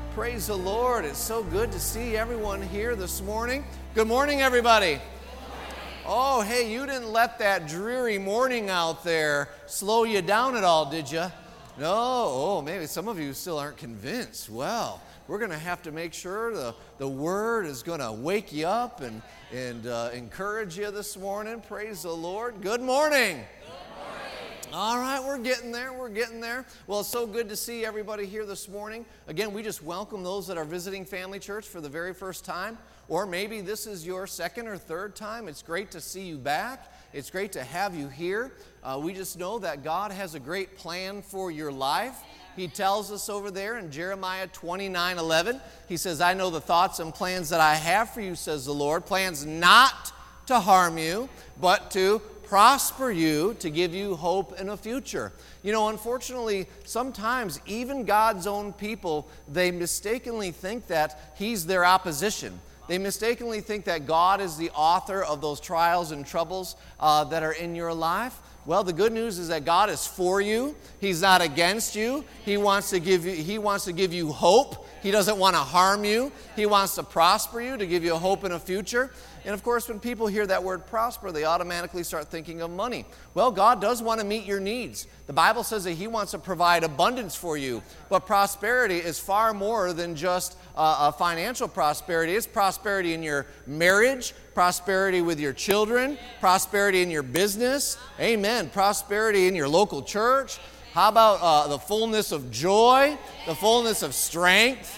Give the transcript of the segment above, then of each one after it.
Praise the Lord. It's so good to see everyone here this morning. Good morning, everybody. Oh, hey, you didn't let that dreary morning out there slow you down at all, did you? No. Oh, maybe some of you still aren't convinced. Well, we're going to have to make sure the Word is going to wake you up and encourage you this morning. Praise the Lord. Good morning. All right, we're getting there. Well, it's so good to see everybody here this morning. Again, we just welcome those that are visiting Family Church for the very first time, or maybe this is your second or third time. It's great to see you back. It's great to have you here. We just know that God has a great plan for your life. He tells us over there in Jeremiah 29:11, He says, I know the thoughts and plans that I have for you, says the Lord, plans not to harm you, but to prosper you, to give you hope in a future. You know, unfortunately, sometimes even God's own people, they mistakenly think that He's their opposition. They mistakenly think that God is the author of those trials and troubles that are in your life. Well, the good news is that God is for you. He's not against you. He wants to give you hope. He doesn't want to harm you. He wants to prosper you, to give you a hope in a future. And of course, when people hear that word prosper, they automatically start thinking of money. Well, God does want to meet your needs. The Bible says that He wants to provide abundance for you. But prosperity is far more than just a financial prosperity. It's prosperity in your marriage, prosperity with your children, prosperity in your business. Amen. Prosperity in your local church. How about the fullness of joy, the fullness of strength?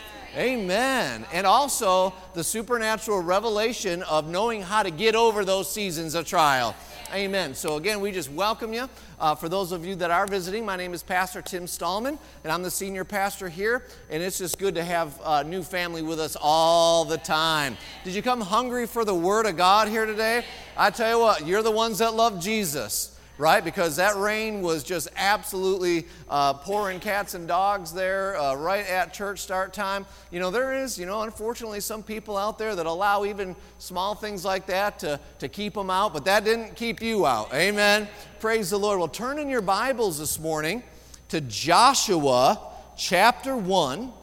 Amen. And also the supernatural revelation of knowing how to get over those seasons of trial. Amen. So again, we just welcome you. For those of you that are visiting, my name is Pastor Tim Stallman, and I'm the senior pastor here. And it's just good to have a new family with us all the time. Did you come hungry for the Word of God here today? I tell you what, you're the ones that love Jesus. Right? Because that rain was just absolutely pouring cats and dogs there right at church start time. You know, there is, unfortunately some people out there that allow even small things like that to keep them out, but that didn't keep you out. Amen. Praise the Lord. Well, turn in your Bibles this morning to Joshua chapter 1,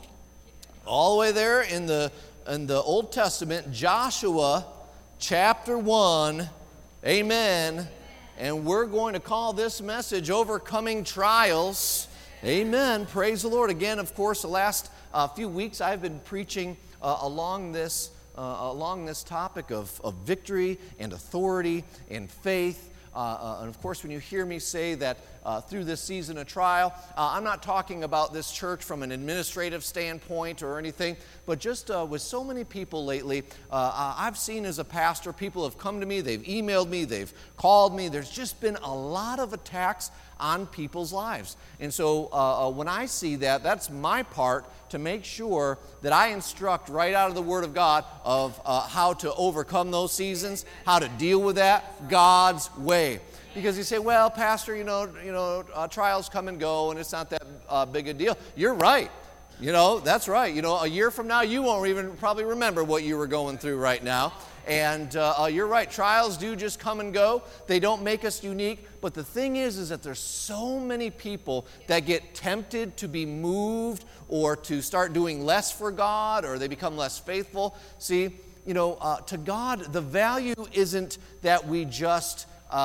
all the way there in the Old Testament, Joshua chapter 1. Amen. And we're going to call this message Overcoming Trials. Amen. Praise the Lord. Again, of course, the last few weeks I've been preaching along this topic of victory and authority and faith. And of course, when you hear me say that through this season of trial, I'm not talking about this church from an administrative standpoint or anything, but just with so many people lately, I've seen as a pastor, people have come to me, they've emailed me, they've called me. There's just been a lot of attacks on people's lives. And so when I see that, that's my part to make sure that I instruct right out of the Word of God of how to overcome those seasons, how to deal with that God's way. Because you say, well, Pastor, trials come and go and it's not that big a deal. You're right. That's right. A year from now, you won't even probably remember what you were going through right now. And you're right, trials do just come and go. They don't make us unique. But the thing is that there's so many people that get tempted to be moved or to start doing less for God, or they become less faithful. See, to God, the value isn't that we just,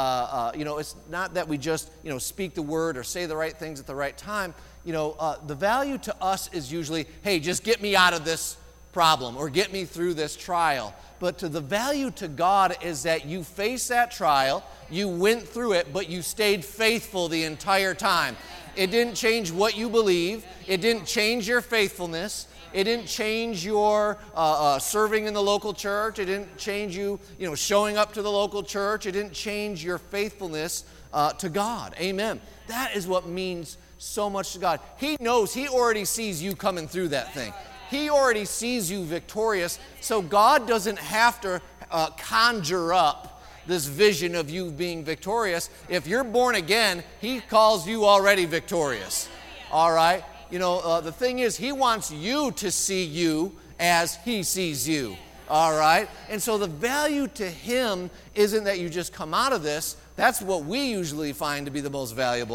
it's not that we just, speak the word or say the right things at the right time. The value to us is usually, hey, just get me out of this problem or get me through this trial. But the value to God is that you face that trial, you went through it, but you stayed faithful the entire time. It didn't change what you believe. It didn't change your faithfulness. It didn't change your serving in the local church. It didn't change you, showing up to the local church. It didn't change your faithfulness to God. Amen. That is what means so much to God. He knows, He already sees you coming through that thing. He already sees you victorious, so God doesn't have to conjure up this vision of you being victorious. If you're born again, He calls you already victorious. All right? The thing is, He wants you to see you as He sees you. All right? And so the value to Him isn't that you just come out of this. That's what we usually find to be the most valuable.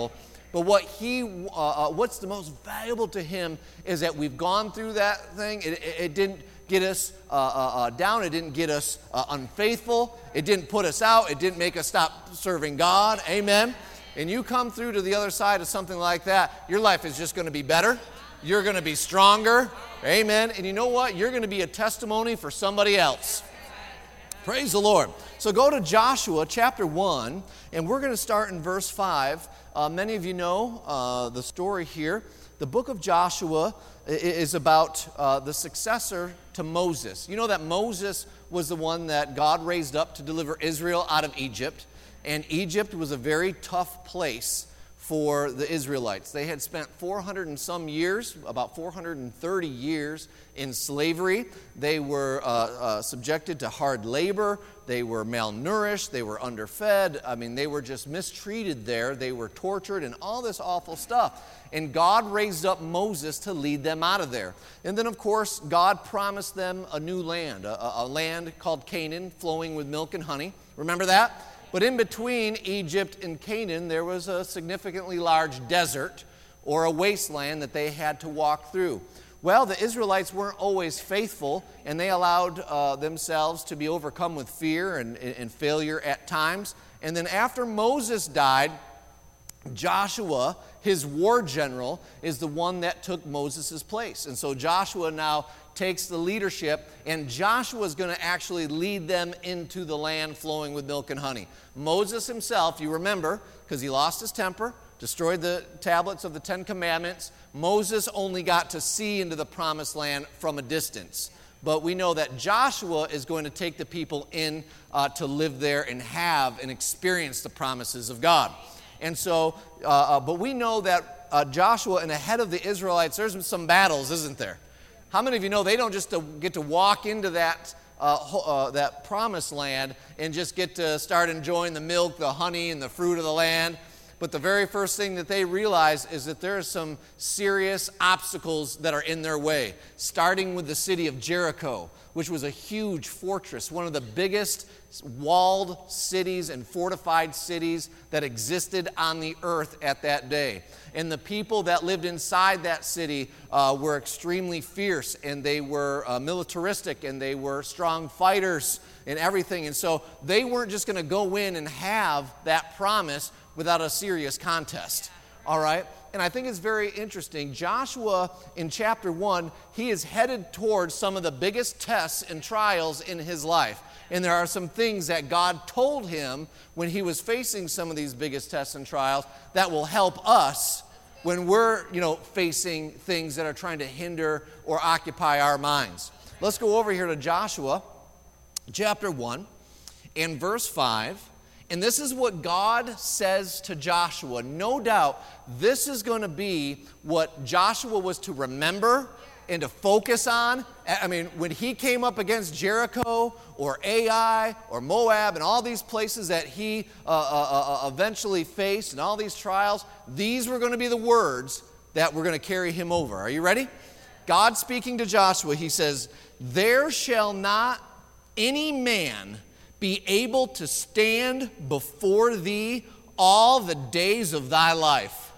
But what's the most valuable to him is that we've gone through that thing. It didn't get us down. It didn't get us unfaithful. It didn't put us out. It didn't make us stop serving God. Amen. And you come through to the other side of something like that, your life is just going to be better. You're going to be stronger. Amen. And you know what? You're going to be a testimony for somebody else. Praise the Lord. So go to Joshua chapter 1, and we're going to start in verse 5. Many of you know the story here. The book of Joshua is about the successor to Moses. You know that Moses was the one that God raised up to deliver Israel out of Egypt. And Egypt was a very tough place for the Israelites. They had spent 400 and some years, about 430 years in slavery. They were subjected to hard labor. They were malnourished. They were underfed. I mean, they were just mistreated there. They were tortured and all this awful stuff. And God raised up Moses to lead them out of there. And then, of course, God promised them a new land, a land called Canaan, flowing with milk and honey. Remember that? But in between Egypt and Canaan, there was a significantly large desert or a wasteland that they had to walk through. Well, the Israelites weren't always faithful, and they allowed themselves to be overcome with fear and failure at times. And then after Moses died, Joshua, his war general, is the one that took Moses' place. And so Joshua now takes the leadership, and Joshua is going to actually lead them into the land flowing with milk and honey. Moses himself, you remember, because he lost his temper, destroyed the tablets of the Ten Commandments, Moses only got to see into the promised land from a distance. But we know that Joshua is going to take the people in to live there and have and experience the promises of God. And so, but we know that Joshua, and ahead of the Israelites, there's some battles, isn't there? How many of you know they don't just get to walk into that promised land and just get to start enjoying the milk, the honey, and the fruit of the land? But the very first thing that they realize is that there are some serious obstacles that are in their way, starting with the city of Jericho, which was a huge fortress, one of the biggest walled cities and fortified cities that existed on the earth at that day. And the people that lived inside that city were extremely fierce, and they were militaristic, and they were strong fighters and everything. And so they weren't just going to go in and have that promise without a serious contest. All right? And I think it's very interesting. Joshua, in chapter 1, he is headed towards some of the biggest tests and trials in his life. And there are some things that God told him when he was facing some of these biggest tests and trials that will help us when we're, facing things that are trying to hinder or occupy our minds. Let's go over here to Joshua, chapter 1, and verse 5. And this is what God says to Joshua. No doubt, this is going to be what Joshua was to remember and to focus on. I mean, when he came up against Jericho or Ai or Moab and all these places that he eventually faced and all these trials, these were going to be the words that were going to carry him over. Are you ready? God speaking to Joshua, he says, "There shall not any man be able to stand before thee all the days of thy life."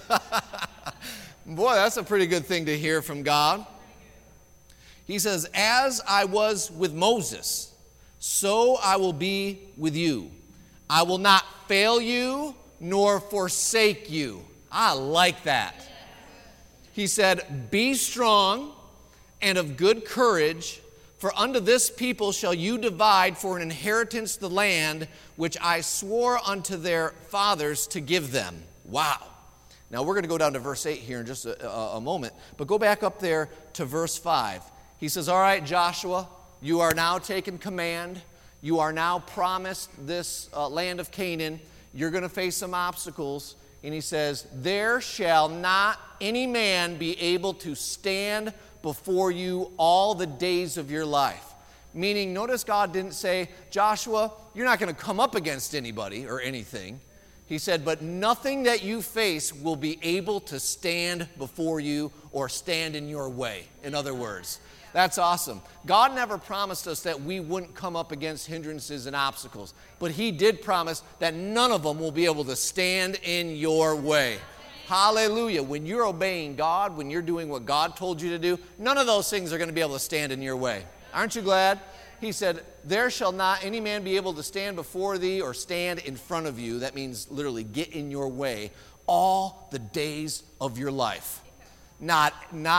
Boy, that's a pretty good thing to hear from God. He says, "As I was with Moses, so I will be with you. I will not fail you nor forsake you." I like that. He said, "Be strong and of good courage, for unto this people shall you divide for an inheritance the land which I swore unto their fathers to give them." Wow. Now we're going to go down to verse 8 here in just a moment, but go back up there to verse 5. He says, "All right, Joshua, you are now taking command. You are now promised this land of Canaan. You're going to face some obstacles." And he says, "There shall not any man be able to stand before you all the days of your life." Meaning, notice God didn't say, "Joshua, you're not going to come up against anybody or anything." He said, "But nothing that you face will be able to stand before you or stand in your way." In other words, that's awesome. God never promised us that we wouldn't come up against hindrances and obstacles, but He did promise that none of them will be able to stand in your way. Hallelujah. When you're obeying God, when you're doing what God told you to do, none of those things are going to be able to stand in your way. Aren't you glad? He said, there shall not any man be able to stand before thee or stand in front of you. That means literally get in your way all the days of your life. Not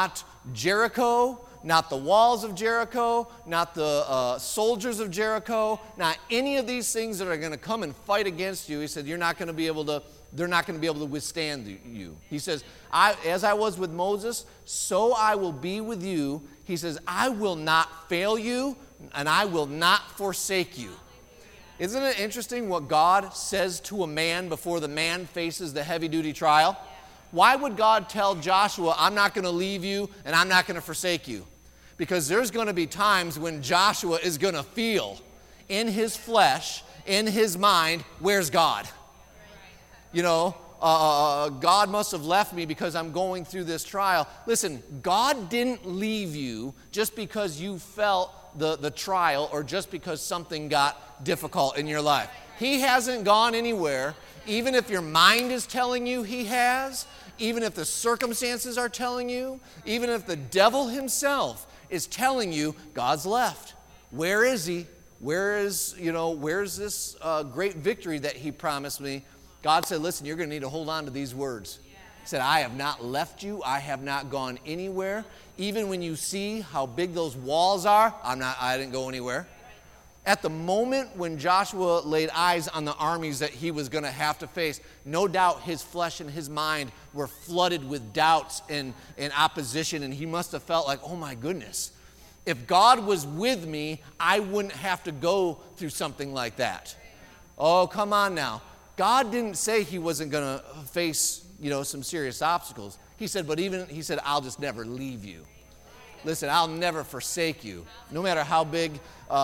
Jericho, not the walls of Jericho, not the soldiers of Jericho, not any of these things that are going to come and fight against you. He said, they're not going to be able to withstand you. He says, as I was with Moses, so I will be with you. He says, I will not fail you, and I will not forsake you. Isn't it interesting what God says to a man before the man faces the heavy-duty trial? Why would God tell Joshua, I'm not going to leave you, and I'm not going to forsake you? Because there's going to be times when Joshua is going to feel in his flesh, in his mind, where's God? You know, God must have left me because I'm going through this trial. Listen, God didn't leave you just because you felt the trial or just because something got difficult in your life. He hasn't gone anywhere, even if your mind is telling you he has, even if the circumstances are telling you, even if the devil himself is telling you God's left. Where is he? Where's this great victory that he promised me? God said, listen, you're going to need to hold on to these words. He said, I have not left you. I have not gone anywhere. Even when you see how big those walls are, I didn't go anywhere. At the moment when Joshua laid eyes on the armies that he was going to have to face, no doubt his flesh and his mind were flooded with doubts and opposition, and he must have felt like, oh my goodness, if God was with me, I wouldn't have to go through something like that. Oh, come on now. God didn't say he wasn't going to face, some serious obstacles. He said, I'll just never leave you. Listen, I'll never forsake you. No matter how big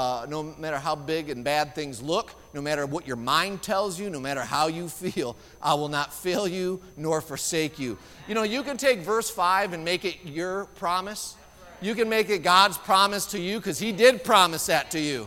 and bad things look, no matter what your mind tells you, no matter how you feel, I will not fail you nor forsake you. You can take verse 5 and make it your promise. You can make it God's promise to you because he did promise that to you.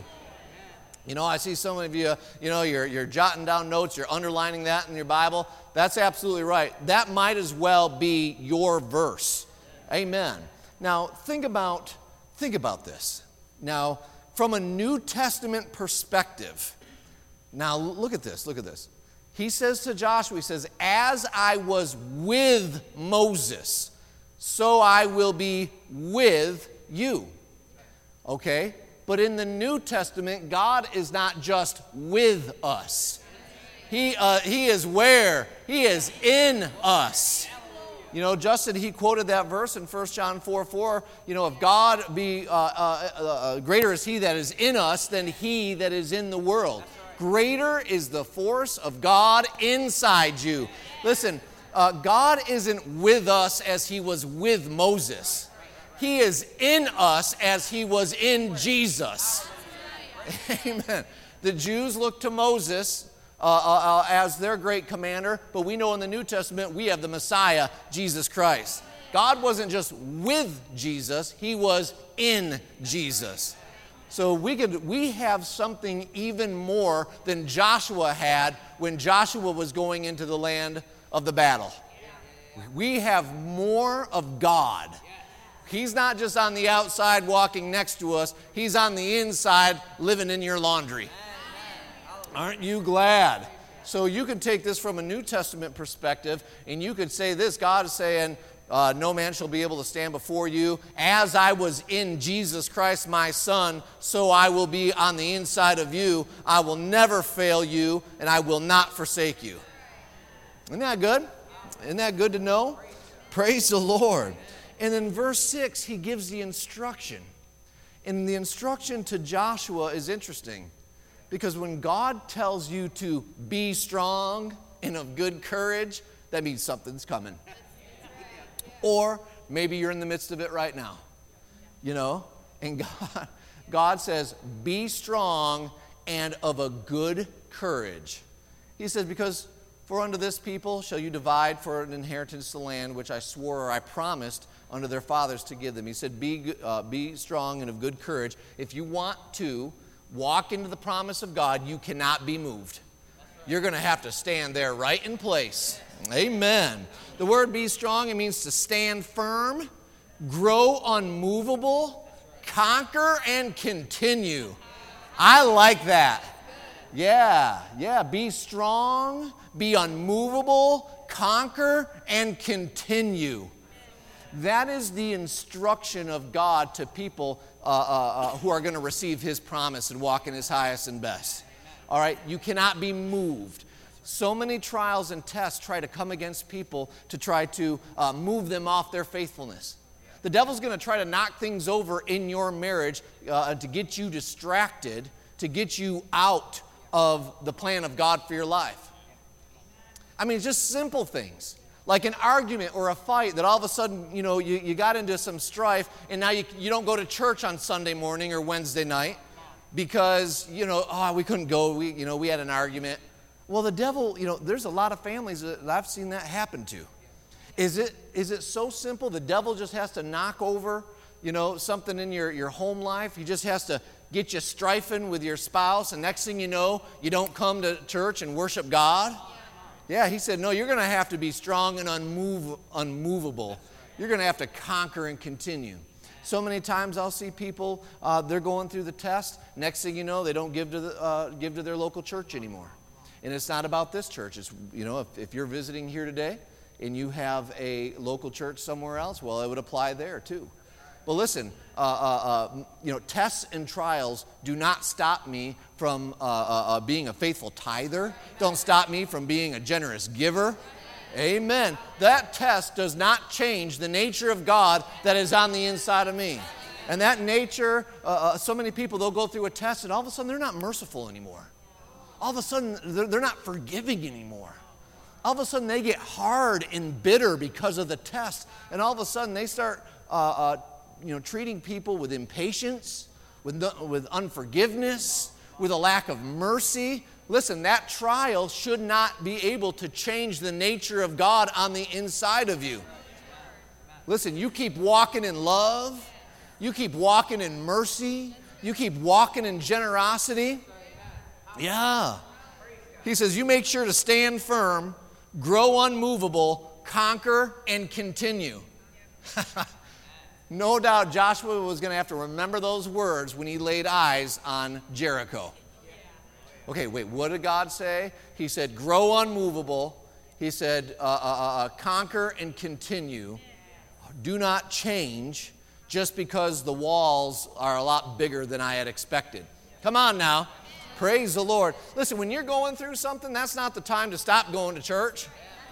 I see some of you, you're jotting down notes, you're underlining that in your Bible. That's absolutely right. That might as well be your verse. Amen. Now, think about this. Now, from a New Testament perspective, now look at this. He says to Joshua, he says, as I was with Moses, so I will be with you. Okay? But in the New Testament, God is not just with us. He is where? He is in us. Justin, he quoted that verse in 1 John 4:4. If God be greater is he that is in us than he that is in the world. Greater is the force of God inside you. Listen, God isn't with us as he was with Moses. He is in us as he was in Jesus. Amen. The Jews looked to Moses as their great commander, but we know in the New Testament we have the Messiah, Jesus Christ. God wasn't just with Jesus, he was in Jesus. So we have something even more than Joshua had when Joshua was going into the land of the battle. We have more of God. He's not just on the outside walking next to us. He's on the inside living in your laundry. Aren't you glad? So you can take this from a New Testament perspective, and you could say this. God is saying, no man shall be able to stand before you. As I was in Jesus Christ, my Son, so I will be on the inside of you. I will never fail you, and I will not forsake you. Isn't that good? Isn't that good to know? Praise the Lord. And in verse 6, he gives the instruction. And the instruction to Joshua is interesting because when God tells you to be strong and of good courage, that means something's coming. Or maybe you're in the midst of it right now, and God says, be strong and of a good courage. He says, because for unto this people shall you divide for an inheritance the land which I swore or I promised unto their fathers to give them. He said, be strong and of good courage. If you want to walk into the promise of God, you cannot be moved. You're going to have to stand there right in place. Amen. The word be strong, it means to stand firm, grow unmovable, conquer, and continue. I like that. Yeah. Be strong, be unmovable, conquer, and continue. That is the instruction of God to people who are going to receive His promise and walk in His highest and best. All right? You cannot be moved. So many trials and tests try to come against people to try to move them off their faithfulness. The devil's going to try to knock things over in your marriage to get you distracted, to get you out of the plan of God for your life. I mean, just simple things. Like an argument or a fight that all of a sudden, you got into some strife and now you don't go to church on Sunday morning or Wednesday night because, we couldn't go, we had an argument. Well, the devil, there's a lot of families that I've seen that happen to. Is it so simple? The devil just has to knock over, something in your home life. He just has to get you strifing with your spouse, and next thing you know, you don't come to church and worship God. Yeah, he said, no, you're going to have to be strong and unmovable. You're going to have to conquer and continue. So many times I'll see people, they're going through the test. Next thing you know, they don't give to their local church anymore. And it's not about this church. It's, if you're visiting here today and you have a local church somewhere else, well, it would apply there too. But listen, tests and trials do not stop me from being a faithful tither. Don't stop me from being a generous giver. Amen. That test does not change the nature of God that is on the inside of me. And that nature, so many people, they'll go through a test and all of a sudden they're not merciful anymore. All of a sudden, they're not forgiving anymore. All of a sudden, they get hard and bitter because of the test. And all of a sudden, they start treating people with impatience, with unforgiveness, with a lack of mercy. Listen, that trial should not be able to change the nature of God on the inside of you. Listen, you keep walking in love. You keep walking in mercy. You keep walking in generosity. Yeah. He says, you make sure to stand firm, grow unmovable, conquer, and continue. No doubt Joshua was going to have to remember those words when he laid eyes on Jericho. Okay, wait, what did God say? He said, grow unmovable. He said, conquer and continue. Do not change just because the walls are a lot bigger than I had expected. Come on now. Praise the Lord. Listen, when you're going through something, that's not the time to stop going to church.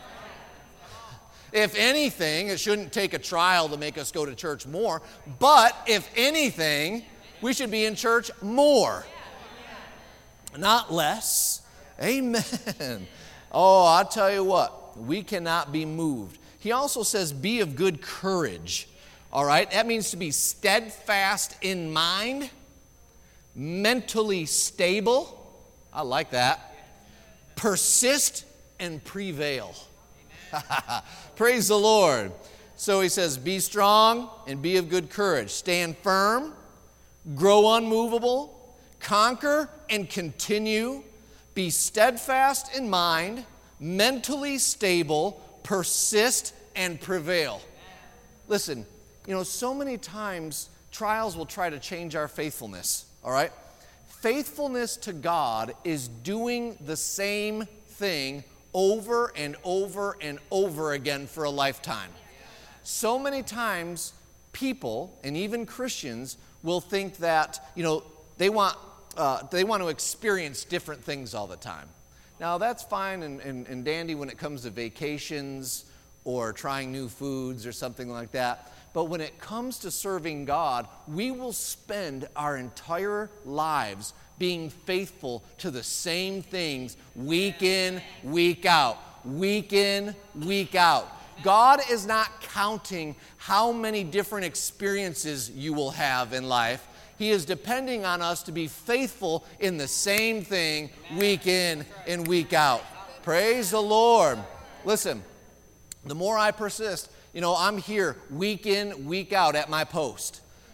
If anything, it shouldn't take a trial to make us go to church more. But if anything, we should be in church more, not less. Amen. Oh, I'll tell you what, we cannot be moved. He also says, be of good courage. All right, that means to be steadfast in mind, mentally stable. I like that. Persist and prevail. Praise the Lord. So he says, be strong and be of good courage. Stand firm, grow unmovable, conquer and continue. Be steadfast in mind, mentally stable, persist and prevail. Listen, so many times trials will try to change our faithfulness. All right? Faithfulness to God is doing the same thing over and over and over again for a lifetime. So many times people, and even Christians, will think that, they want to experience different things all the time. Now, that's fine and dandy when it comes to vacations or trying new foods or something like that. But when it comes to serving God, we will spend our entire lives being faithful to the same things week in, week out. Week in, week out. God is not counting how many different experiences you will have in life. He is depending on us to be faithful in the same thing week in and week out. Praise the Lord. Listen, the more I persist, I'm here week in, week out at my post.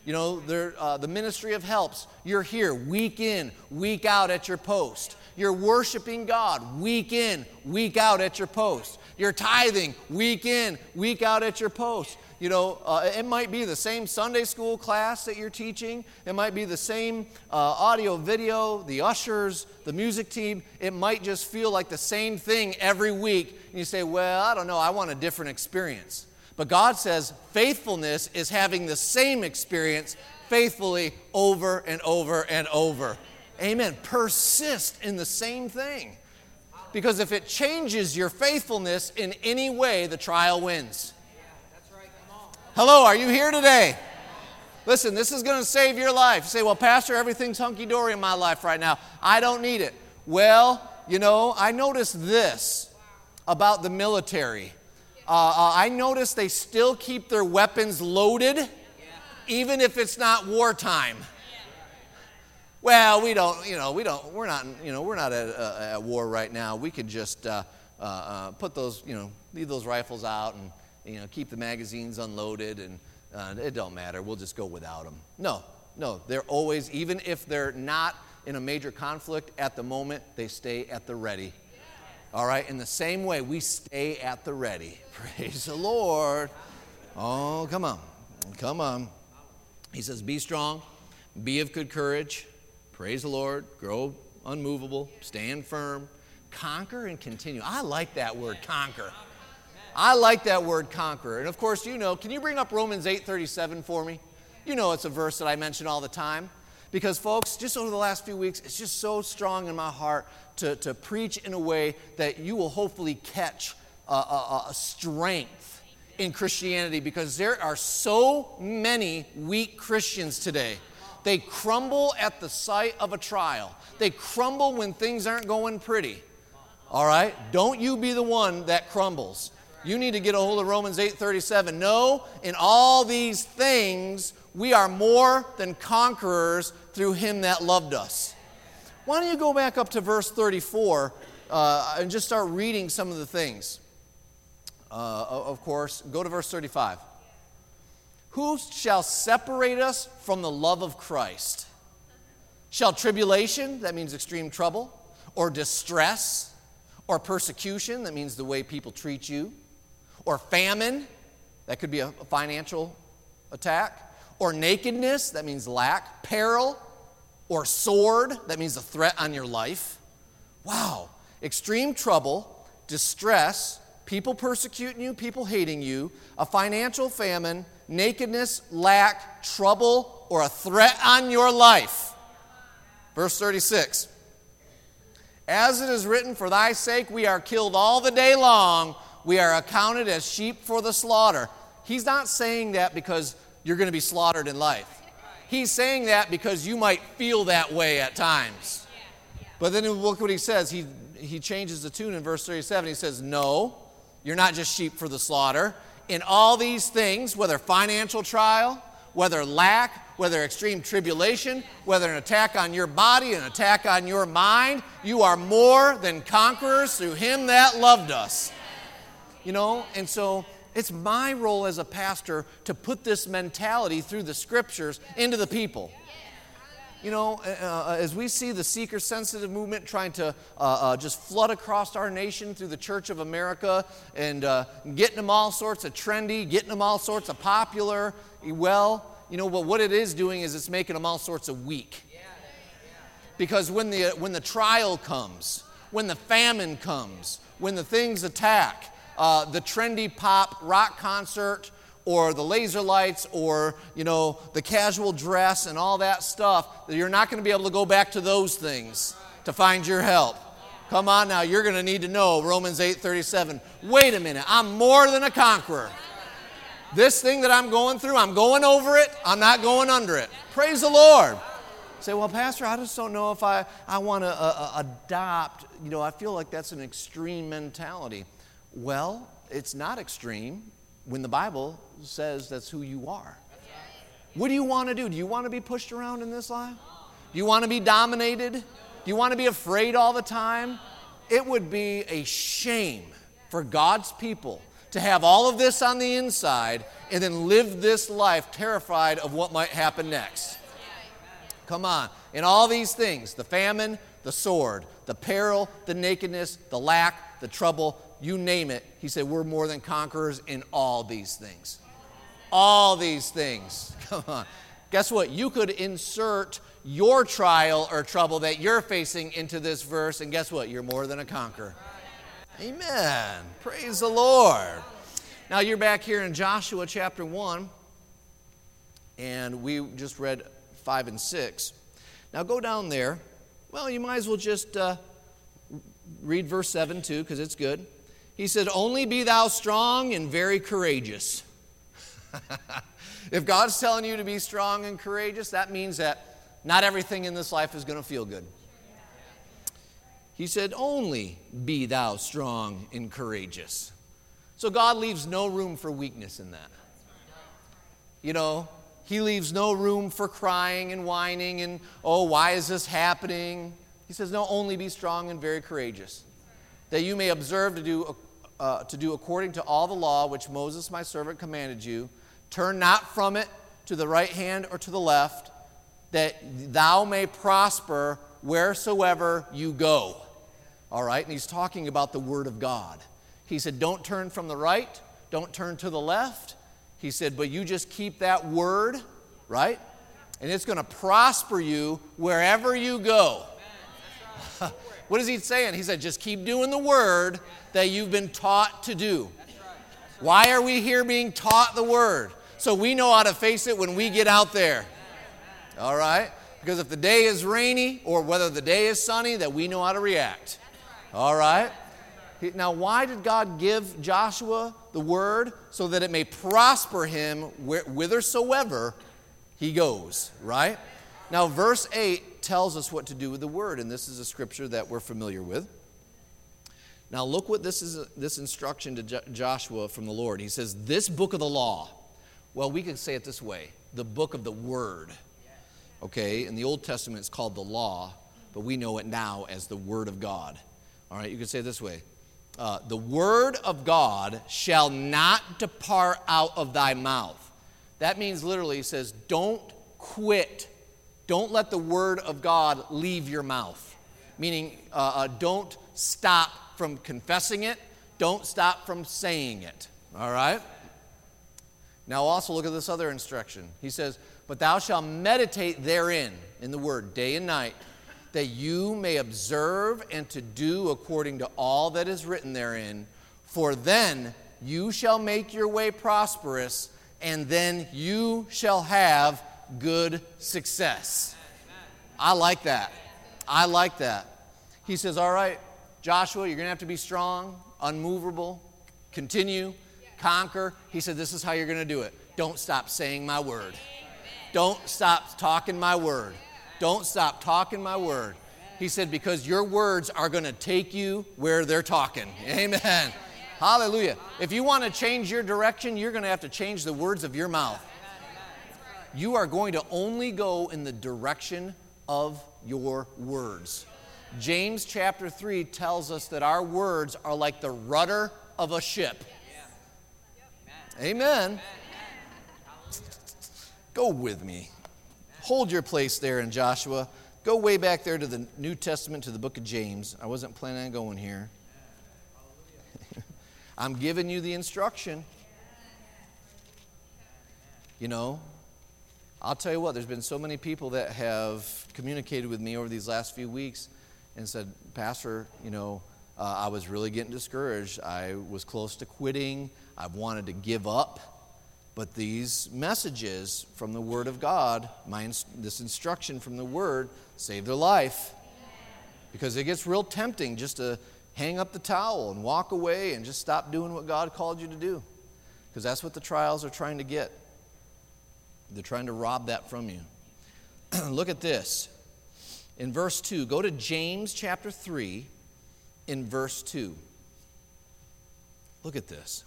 You know, the ministry of helps. You're here week in, week out at your post. You're worshiping God week in, week out at your post. You're tithing week in, week out at your post. You know, it might be the same Sunday school class that you're teaching. It might be the same audio, video, the ushers, the music team. It might just feel like the same thing every week. And you say, well, I don't know, I want a different experience. But God says faithfulness is having the same experience faithfully over and over and over. Amen. Persist in the same thing. Because if it changes your faithfulness in any way, the trial wins. Hello, are you here today? Listen, this is going to save your life. You say, well, Pastor, everything's hunky-dory in my life right now. I don't need it. Well, you know, I noticed this about the military. I noticed they still keep their weapons loaded, even if it's not wartime. Well, we're not at war right now. We could just put those, leave those rifles out and, keep the magazines unloaded, and it don't matter. We'll just go without them. No, they're always, even if they're not in a major conflict at the moment, they stay at the ready. All right, in the same way, we stay at the ready. Praise the Lord. Oh, come on. He says, be strong, be of good courage. Praise the Lord, grow unmovable, stand firm, conquer and continue. I like that word, conquer. I like that word, conquer. And of course, can you bring up Romans 8:37 for me? You know it's a verse that I mention all the time. Because folks, just over the last few weeks, it's just so strong in my heart to preach in a way that you will hopefully catch a strength in Christianity. Because there are so many weak Christians today. They crumble at the sight of a trial. They crumble when things aren't going pretty. All right? Don't you be the one that crumbles. You need to get a hold of Romans 8:37. No, in all these things, we are more than conquerors through him that loved us. Why don't you go back up to verse 34 and just start reading some of the things. Of course, go to verse 35. Who shall separate us from the love of Christ? Shall tribulation, that means extreme trouble, or distress, or persecution, that means the way people treat you, or famine, that could be a financial attack, or nakedness, that means lack, peril, or sword, that means a threat on your life. Wow, extreme trouble, distress, people persecuting you, people hating you, a financial famine, nakedness, lack, trouble, or a threat on your life. Verse 36. As it is written, for thy sake we are killed all the day long. We are accounted as sheep for the slaughter. He's not saying that because you're going to be slaughtered in life. He's saying that because you might feel that way at times. But then look what he says. He changes the tune in verse 37. He says, no, you're not just sheep for the slaughter. In all these things, whether financial trial, whether lack, whether extreme tribulation, whether an attack on your body, an attack on your mind, you are more than conquerors through him that loved us. And so it's my role as a pastor to put this mentality through the scriptures into the people. As we see the seeker-sensitive movement trying to just flood across our nation through the Church of America and getting them all sorts of trendy, getting them all sorts of popular, but what it is doing is it's making them all sorts of weak. Because when the trial comes, when the famine comes, when the things attack, the trendy pop rock concert or the laser lights or, the casual dress and all that stuff, you're not going to be able to go back to those things to find your help. Come on now, you're going to need to know Romans 8:37. Wait a minute, I'm more than a conqueror. This thing that I'm going through, I'm going over it, I'm not going under it. Praise the Lord. Say, well, Pastor, I just don't know if I want to adopt, I feel like that's an extreme mentality. Well, it's not extreme when the Bible says that's who you are. What do you want to do? Do you want to be pushed around in this life? Do you want to be dominated? Do you want to be afraid all the time? It would be a shame for God's people to have all of this on the inside and then live this life terrified of what might happen next. Come on. In all these things, the famine, the sword, the peril, the nakedness, the lack, the trouble, you name it, he said, we're more than conquerors in all these things. All these things. Come on. Guess what? You could insert your trial or trouble that you're facing into this verse, and guess what? You're more than a conqueror. Amen. Praise the Lord. Now you're back here in Joshua chapter 1, and we just read 5 and 6. Now go down there. Well, you might as well just read verse 7 too, because it's good. He said, only be thou strong and very courageous. If God's telling you to be strong and courageous, that means that not everything in this life is going to feel good. He said, only be thou strong and courageous. So God leaves no room for weakness in that. You know, he leaves no room for crying and whining and, oh, why is this happening? He says, no, only be strong and very courageous, that you may observe to do according to all the law which Moses my servant commanded you. Turn not from it to the right hand or to the left, that thou may prosper wheresoever you go. All right, and he's talking about the Word of God. He said, don't turn from the right, don't turn to the left. He said, but you just keep that Word, right? And it's going to prosper you wherever you go. What is he saying? He said, just keep doing the Word that you've been taught to do. Why are we here being taught the Word? So we know how to face it when we get out there. All right? Because if the day is rainy or whether the day is sunny, that we know how to react. All right? Now, why did God give Joshua the Word? So that it may prosper him whithersoever he goes. Right? Now, verse 8 tells us what to do with the Word, and this is a scripture that we're familiar with. Now, look what this instruction to Joshua from the Lord. He says, this book of the law. Well, we can say it this way, the book of the Word. Okay, in the Old Testament it's called the law, but we know it now as the Word of God. All right, you can say it this way. The Word of God shall not depart out of thy mouth. That means literally, he says, don't quit. Don't let the Word of God leave your mouth. Meaning, don't stop from confessing it. Don't stop from saying it. All right? Now also look at this other instruction. He says, but thou shalt meditate therein, in the Word, day and night, that you may observe and to do according to all that is written therein. For then you shall make your way prosperous, and then you shall have good success. I like that. I like that. He says, all right, Joshua, you're going to have to be strong, unmovable, continue, conquer. He said, this is how you're going to do it. Don't stop saying my word. Don't stop talking my word. Don't stop talking my word. He said, because your words are going to take you where they're talking. Amen. Hallelujah. If you want to change your direction, you're going to have to change the words of your mouth. You are going to only go in the direction of your words. James chapter 3 tells us that our words are like the rudder of a ship. Amen. Go with me. Hold your place there in Joshua. Go way back there to the New Testament, to the book of James. I wasn't planning on going here. I'm giving you the instruction. You know, I'll tell you what, there's been so many people that have communicated with me over these last few weeks and said, Pastor, you know, I was really getting discouraged. I was close to quitting. I wanted to give up. But these messages from the Word of God, this instruction from the Word, save their life. Because it gets real tempting just to hang up the towel and walk away and just stop doing what God called you to do. Because that's what the trials are trying to get. They're trying to rob that from you. Look at this. In verse 2, go to James chapter 3 in verse 2. Look at this.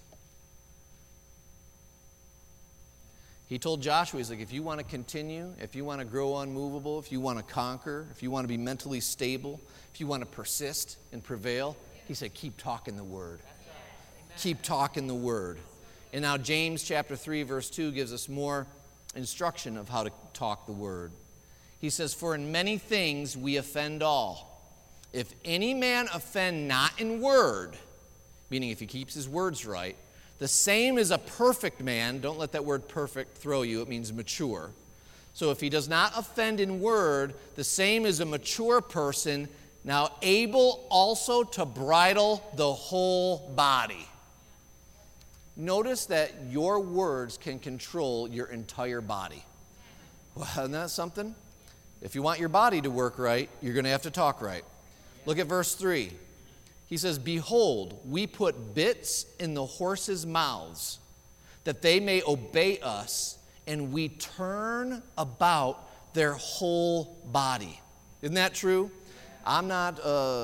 He told Joshua, he's like, if you want to continue, if you want to grow unmovable, if you want to conquer, if you want to be mentally stable, if you want to persist and prevail, he said, keep talking the Word. Keep talking the word. And now James chapter 3, verse 2 gives us more instruction of how to talk the word. He says, "For in many things we offend all. If any man offend not in word," meaning if he keeps his words right, "the same is a perfect man." Don't let that word perfect throw you. It means mature. So if he does not offend in word, the same is a mature person, now able also to bridle the whole body. Notice that your words can control your entire body. Well, isn't that something? If you want your body to work right, you're going to have to talk right. Look at verse 3. He says, "Behold, we put bits in the horses' mouths, that they may obey us, and we turn about their whole body." Isn't that true? I'm not,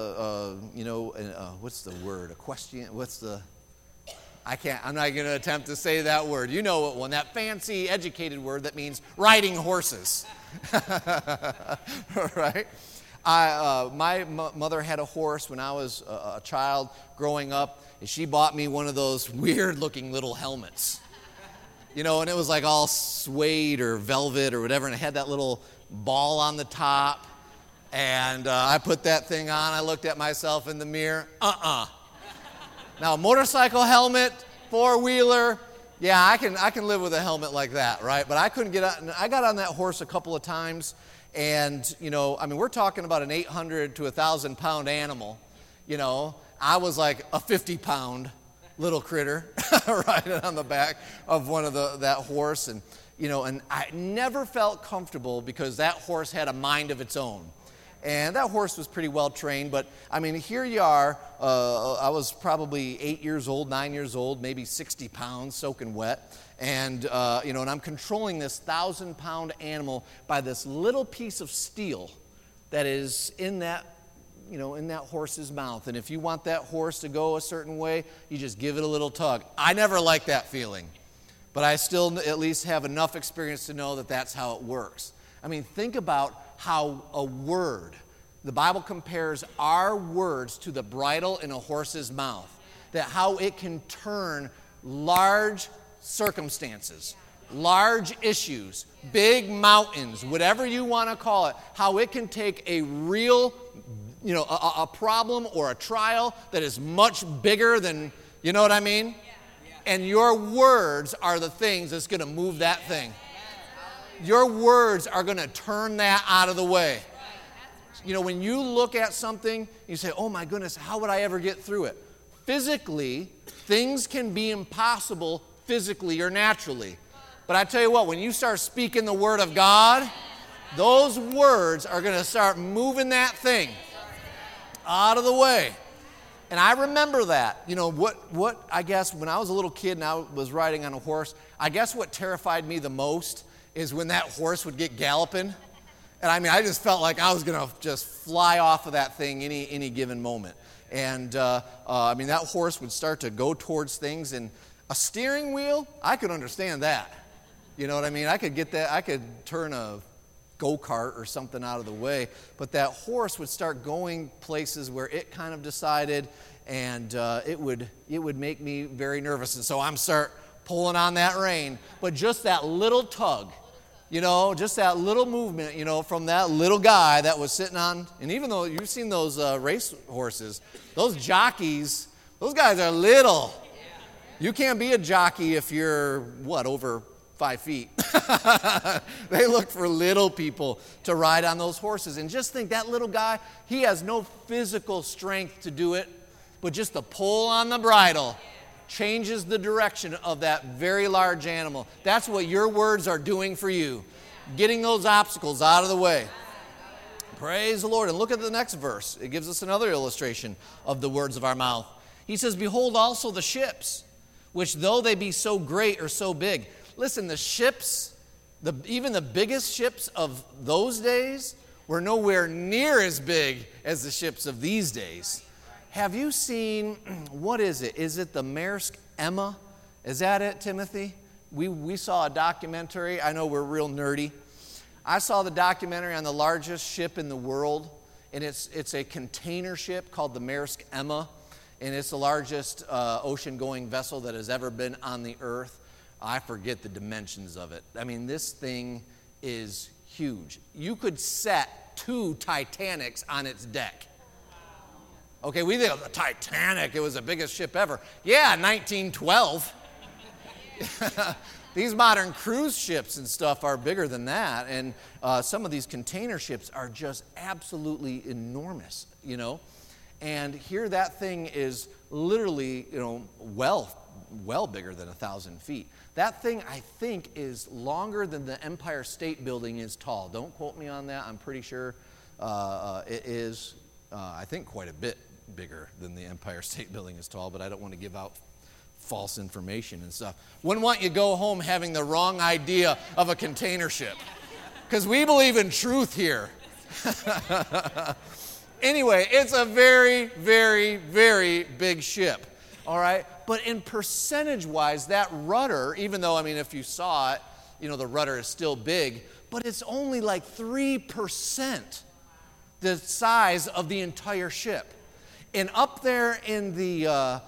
what's the word? I'm not going to attempt to say that word. You know what one, that fancy, educated word that means riding horses. Right? My mother had a horse when I was a child growing up, and she bought me one of those weird-looking little helmets. And it was like all suede or velvet or whatever, and it had that little ball on the top. And I put that thing on. I looked at myself in the mirror. Now, a motorcycle helmet, four-wheeler, yeah, I can live with a helmet like that, right? But I couldn't get on. I got on that horse a couple of times, and, we're talking about an 800 to 1,000-pound animal. I was like a 50-pound little critter riding on the back of one of that horse, and I never felt comfortable because that horse had a mind of its own. And that horse was pretty well trained, but here you are. I was probably 8 years old, 9 years old, maybe 60 pounds, soaking wet. And, and I'm controlling this 1,000-pound animal by this little piece of steel that is in that horse's mouth. And if you want that horse to go a certain way, you just give it a little tug. I never liked that feeling, but I still at least have enough experience to know that that's how it works. Think about how a word, the Bible compares our words to the bridle in a horse's mouth, that how it can turn large circumstances, large issues, big mountains, whatever you want to call it, how it can take a real, a problem or a trial that is much bigger than, you know what I mean? And your words are the things that's going to move that thing. Your words are going to turn that out of the way. When you look at something, you say, "Oh my goodness, how would I ever get through it?" Physically, things can be impossible physically or naturally. But I tell you what, when you start speaking the word of God, those words are going to start moving that thing out of the way. And I remember that. What I guess when I was a little kid and I was riding on a horse, I guess what terrified me the most is when that horse would get galloping. And I just felt like I was going to just fly off of that thing any given moment. And that horse would start to go towards things. And a steering wheel, I could understand that. You know what I mean? I could get that. I could turn a go-kart or something out of the way. But that horse would start going places where it kind of decided, and it would make me very nervous. And so I'm start pulling on that rein. But just that little tug, just that little movement, from that little guy that was sitting on, and even though you've seen those race horses, those jockeys, those guys are little. You can't be a jockey if you're, over 5 feet. They look for little people to ride on those horses. And just think, that little guy, he has no physical strength to do it, but just the pull on the bridle changes the direction of that very large animal. That's what your words are doing for you, getting those obstacles out of the way. Praise the Lord. And look at the next verse. It gives us another illustration of the words of our mouth. He says, "Behold also the ships, which though they be so great or so big." Listen, the ships, even the biggest ships of those days were nowhere near as big as the ships of these days. Have you seen, what is it? Is it the Maersk Emma? Is that it, Timothy? We saw a documentary. I know we're real nerdy. I saw the documentary on the largest ship in the world, and it's a container ship called the Maersk Emma. and it's the largest ocean-going vessel that has ever been on the earth. I forget the dimensions of it. I mean, this thing is huge. You could set 2 Titanics on its deck. Okay, we think of the Titanic, it was the biggest ship ever. Yeah, 1912. These modern cruise ships and stuff are bigger than that, and some of these container ships are just absolutely enormous, you know. And here that thing is literally, you know, well bigger than 1,000 feet. That thing, I think, is longer than the Empire State Building is tall. Don't quote me on that. I'm pretty sure it is, I think, quite a bit bigger than the Empire State Building is tall, but I don't want to give out false information and stuff. Wouldn't want you to go home having the wrong idea of a container ship, because we believe in truth here. Anyway, it's a very, very, very big ship, all right? But in percentage-wise, that rudder, even though, I mean, if you saw it, you know, the rudder is still big, but it's only like 3% the size of the entire ship. And up there in the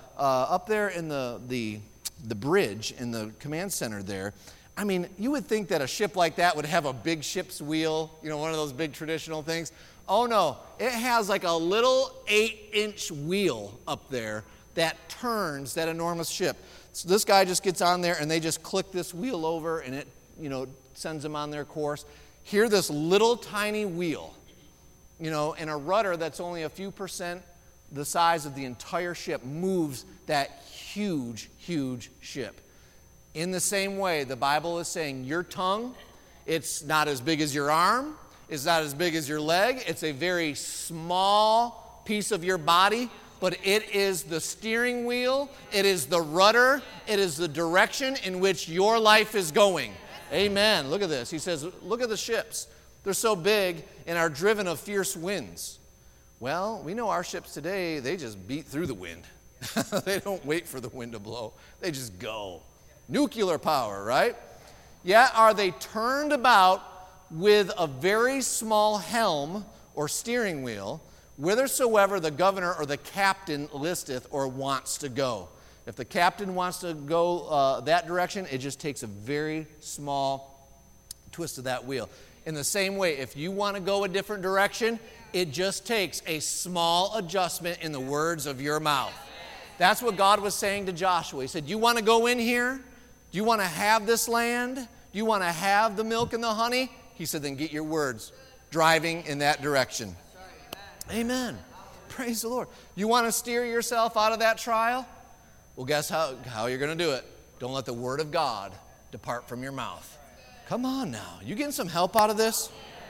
bridge in the command center there, I mean, you would think that a ship like that would have a big ship's wheel, you know, one of those big traditional things. Oh no, it has like a little 8-inch wheel up there that turns that enormous ship. So this guy just gets on there and they just click this wheel over and it, you know, sends them on their course. Here, this little tiny wheel, you know, and a rudder that's only a few percent the size of the entire ship moves that huge, huge ship. In the same way, the Bible is saying your tongue, it's not as big as your arm, it's not as big as your leg, it's a very small piece of your body, but it is the steering wheel, it is the rudder, it is the direction in which your life is going. Amen. Look at this. He says, look at the ships. They're so big and are driven of fierce winds. Well, we know our ships today, they just beat through the wind. They don't wait for the wind to blow. They just go. Nuclear power, right? Yet are they turned about with a very small helm or steering wheel, whithersoever the governor or the captain listeth or wants to go. If the captain wants to go that direction, it just takes a very small twist of that wheel. In the same way, if you want to go a different direction, it just takes a small adjustment in the words of your mouth. That's what God was saying to Joshua. He said, you want to go in here? Do you want to have this land? Do you want to have the milk and the honey? He said, then get your words driving in that direction. Amen. Praise the Lord. You want to steer yourself out of that trial? Well, guess how you're going to do it. Don't let the word of God depart from your mouth. Come on now. You getting some help out of this?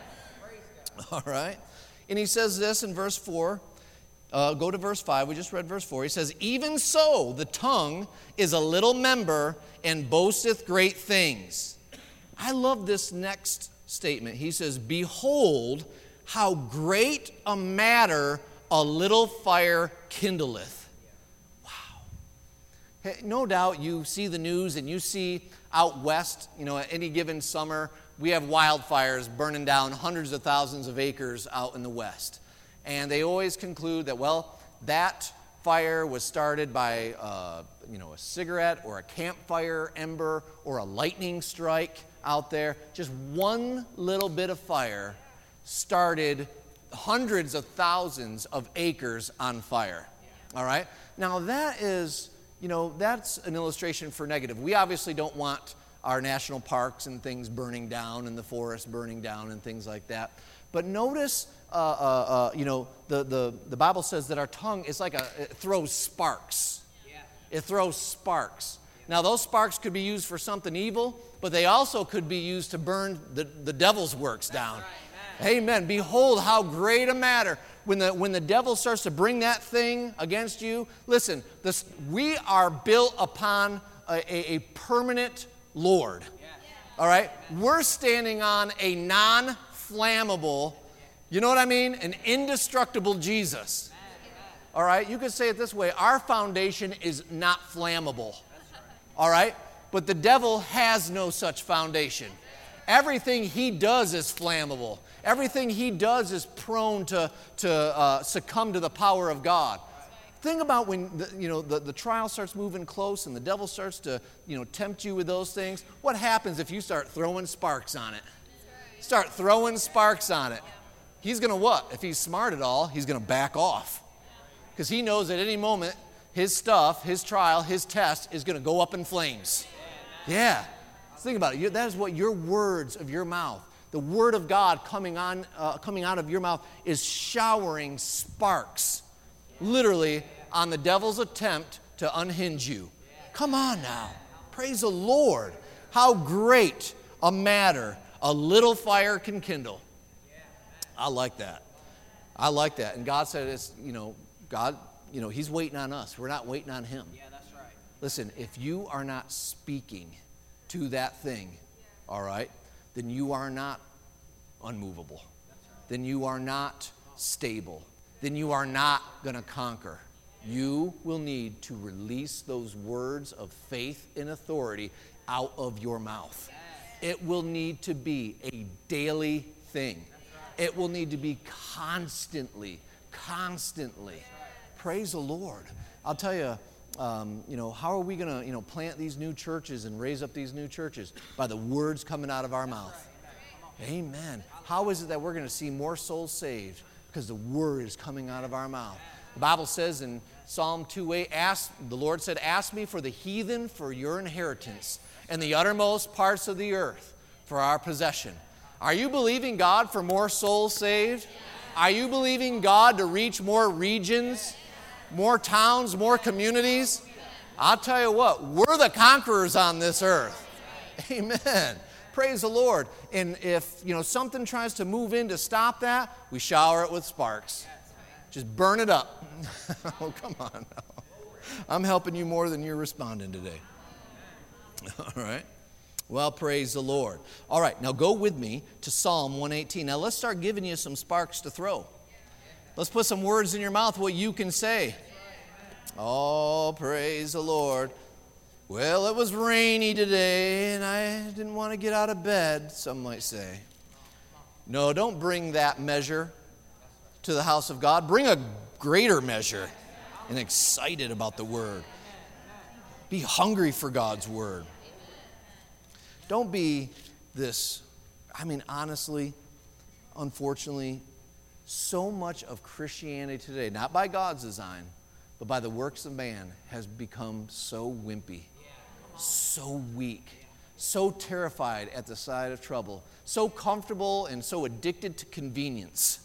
All right. And he says this in verse 4. Go to verse 5. We just read verse 4. He says, even so, the tongue is a little member and boasteth great things. I love this next statement. He says, behold, how great a matter a little fire kindleth. Wow. Hey, no doubt you see the news and you see out west, you know, at any given summer, we have wildfires burning down hundreds of thousands of acres out in the west. And they always conclude that, well, that fire was started by, a cigarette or a campfire ember or a lightning strike out there. Just one little bit of fire started hundreds of thousands of acres on fire. All right? Now, that is, that's an illustration for negative. We obviously don't want our national parks and things burning down and the forest burning down and things like that. But notice, the Bible says that our tongue is like it throws sparks. Yeah. It throws sparks. Now, those sparks could be used for something evil, but they also could be used to burn the devil's works down. Right, amen. Behold, how great a matter. When the devil starts to bring that thing against you, listen, we are built upon a permanent Lord. Yeah. All right? We're standing on a non-flammable, you know what I mean? An indestructible Jesus. All right? You could say it this way. Our foundation is not flammable. All right? But the devil has no such foundation. Everything he does is flammable. Everything he does is prone to succumb to the power of God. Think about when the trial starts moving close and the devil starts to tempt you with those things. What happens if you start throwing sparks on it? Start throwing sparks on it. He's going to what? If he's smart at all, he's going to back off. Because he knows at any moment his stuff, his trial, his test is going to go up in flames. Yeah. Think about it. That is what your words of your mouth, the word of God coming out of your mouth is showering sparks, literally, on the devil's attempt to unhinge you. Come on now. Praise the Lord. How great a matter a little fire can kindle. I like that. I like that. And God said, God, He's waiting on us. We're not waiting on Him. Yeah, that's right. Listen, if you are not speaking to that thing, all right, then you are not unmovable. Then you are not stable. Then you are not going to conquer. You will need to release those words of faith and authority out of your mouth. It will need to be a daily thing. It will need to be constantly. Praise the Lord. I'll tell you, how are we going to, plant these new churches and raise up these new churches? By the words coming out of our mouth. Amen. How is it that we're going to see more souls saved? Because the word is coming out of our mouth. The Bible says in Psalm 2:8, the Lord said, ask me for the heathen for your inheritance and the uttermost parts of the earth for our possession. Are you believing God for more souls saved? Are you believing God to reach more regions, more towns, more communities? I'll tell you what, we're the conquerors on this earth. Amen. Praise the Lord. And if, something tries to move in to stop that, we shower it with sparks. Just burn it up. Oh, come on now. I'm helping you more than you're responding today. All right. Well, praise the Lord. All right, now go with me to Psalm 118. Now let's start giving you some sparks to throw. Let's put some words in your mouth, what you can say. Oh, praise the Lord. Well, it was rainy today, and I didn't want to get out of bed, some might say. No, don't bring that measure to the house of God. Bring a greater measure and excited about the Word. Be hungry for God's Word. Don't be this, honestly, unfortunately, so much of Christianity today, not by God's design, but by the works of man, has become so wimpy, so weak, so terrified at the sight of trouble, so comfortable and so addicted to convenience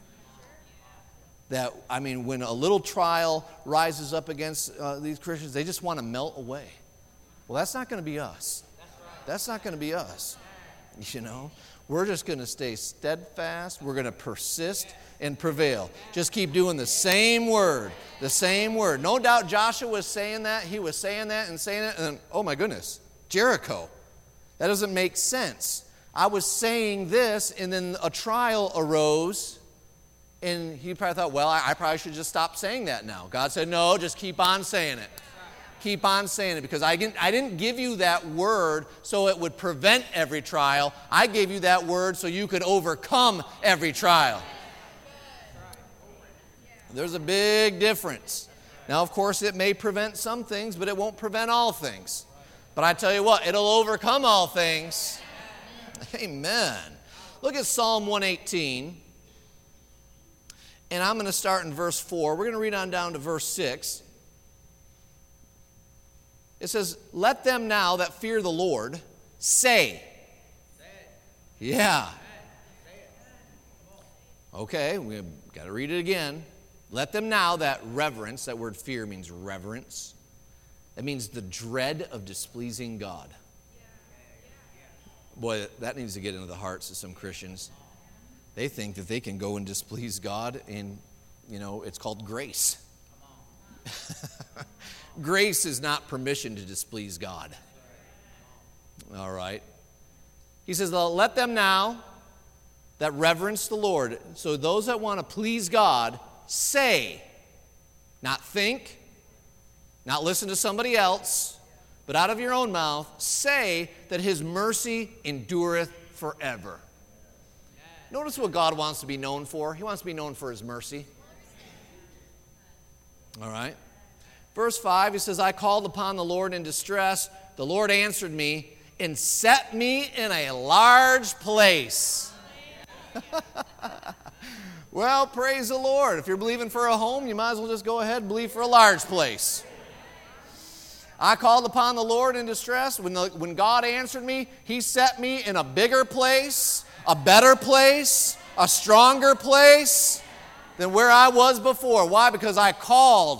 that, when a little trial rises up against these Christians, they just want to melt away. Well, that's not going to be us. That's not going to be us. We're just going to stay steadfast. We're going to persist and prevail. Just keep doing the same word. The same word. No doubt Joshua was saying that. He was saying that and saying it. And then, oh my goodness, Jericho. That doesn't make sense. I was saying this, and then a trial arose. And he probably thought, well, I probably should just stop saying that now. God said, no, just keep on saying it. Keep on saying it, because I didn't give you that word so it would prevent every trial. I gave you that word so you could overcome every trial. There's a big difference. Now, of course, it may prevent some things, but it won't prevent all things. But I tell you what, it'll overcome all things. Amen. Look at Psalm 118. And I'm going to start in verse 4. We're going to read on down to verse 6. It says, let them now that fear the Lord say. Yeah. Okay, we've got to read it again. Let them now that reverence, that word fear means reverence. That means the dread of displeasing God. Boy, that needs to get into the hearts of some Christians. They think that they can go and displease God, and, it's called grace. Grace is not permission to displease God. All right. He says, let them now that reverence the Lord. So those that want to please God, say, not think, not listen to somebody else, but out of your own mouth, say that His mercy endureth forever. Notice what God wants to be known for. He wants to be known for His mercy. All right. Verse 5, he says, I called upon the Lord in distress. The Lord answered me and set me in a large place. Well, praise the Lord. If you're believing for a home, you might as well just go ahead and believe for a large place. I called upon the Lord in distress. When God answered me, He set me in a bigger place, a better place, a stronger place than where I was before. Why? Because I called.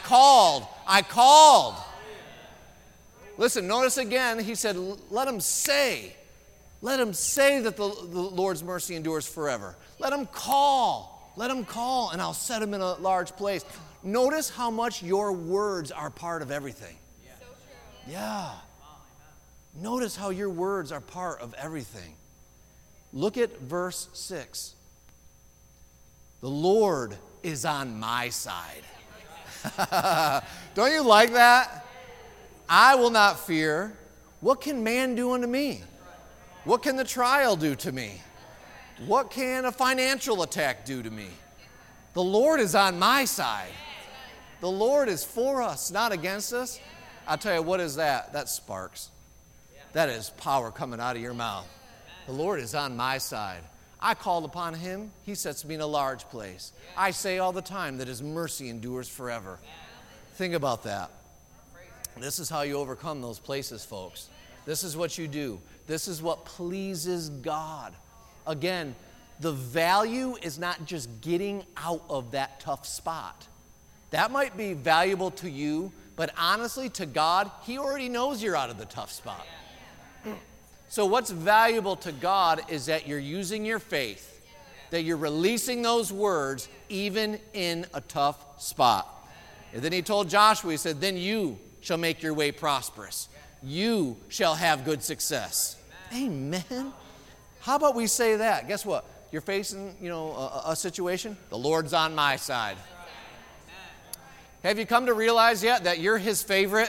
Listen, notice again, he said, let him say that the Lord's mercy endures forever. Let him call, and I'll set him in a large place. Notice how much your words are part of everything. Yeah. Notice how your words are part of everything. Look at verse 6. The Lord is on my side. Don't you like that? I will not fear. What can man do unto me? What can the trial do to me? What can a financial attack do to me? The Lord is on my side. The Lord is for us, not against us. I'll tell you, what is that? That's sparks. That is power coming out of your mouth. The Lord is on my side. I called upon Him. He sets me in a large place. I say all the time that His mercy endures forever. Think about that. This is how you overcome those places, folks. This is what you do. This is what pleases God. Again, the value is not just getting out of that tough spot. That might be valuable to you, but honestly, to God, He already knows you're out of the tough spot. So what's valuable to God is that you're using your faith, that you're releasing those words even in a tough spot. And then He told Joshua, He said, then you shall make your way prosperous. You shall have good success. Amen. How about we say that? Guess what? You're facing, a situation. The Lord's on my side. Have you come to realize yet that you're His favorite?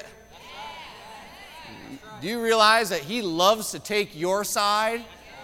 Do you realize that He loves to take your side?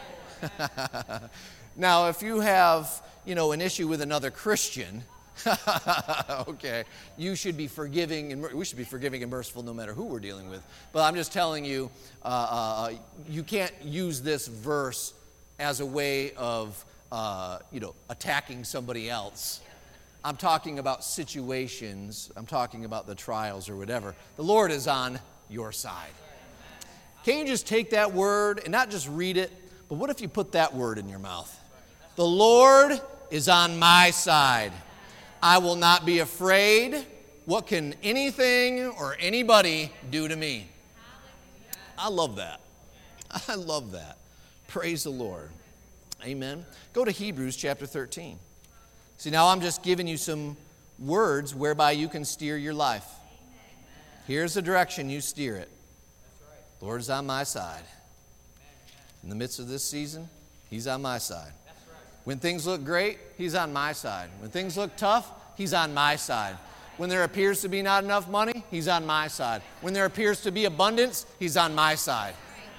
Now, if you have, an issue with another Christian, okay, you should be forgiving, and we should be forgiving and merciful no matter who we're dealing with. But I'm just telling you, you can't use this verse as a way of, attacking somebody else. I'm talking about situations. I'm talking about the trials or whatever. The Lord is on your side. Can't you just take that word and not just read it, but what if you put that word in your mouth? The Lord is on my side. I will not be afraid. What can anything or anybody do to me? I love that. I love that. Praise the Lord. Amen. Go to Hebrews chapter 13. See, now I'm just giving you some words whereby you can steer your life. Here's the direction you steer it. The Lord is on my side. In the midst of this season, He's on my side. When things look great, He's on my side. When things look tough, He's on my side. When there appears to be not enough money, He's on my side. When there appears to be abundance, He's on my side.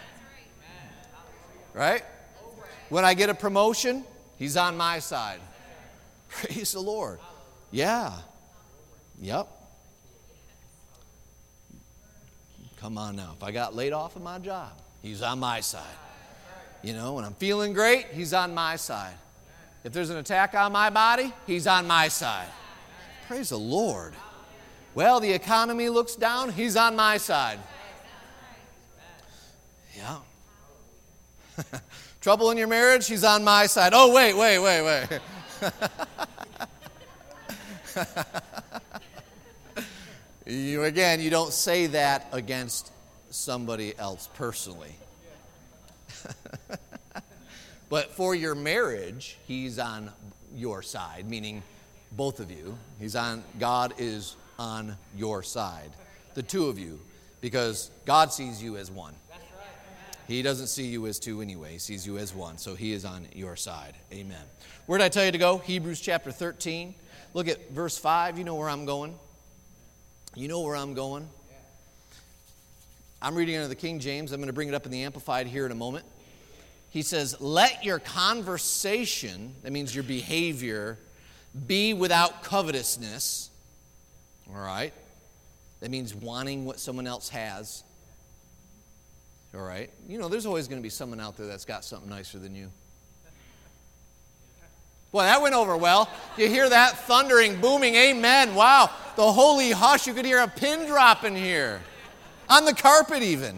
Right? When I get a promotion, He's on my side. Praise the Lord. Yeah. Yep. Come on now. If I got laid off of my job, He's on my side. When I'm feeling great, He's on my side. If there's an attack on my body, He's on my side. Praise the Lord. Well, the economy looks down, He's on my side. Yeah. Trouble in your marriage, He's on my side. Oh, wait. You don't say that against somebody else personally. But for your marriage, He's on your side, meaning both of you. God is on your side, the two of you, because God sees you as one. He doesn't see you as two anyway. He sees you as one, so He is on your side. Amen. Where did I tell you to go? Hebrews chapter 13. Look at verse 5. You know where I'm going. I'm reading under the King James. I'm going to bring it up in the Amplified here in a moment. He says, let your conversation, that means your behavior, be without covetousness. All right? That means wanting what someone else has. All right? You know, there's always going to be someone out there that's got something nicer than you. Boy, that went over well. You hear that thundering, booming amen. Wow, the holy hush. You could hear a pin drop in here. On the carpet even.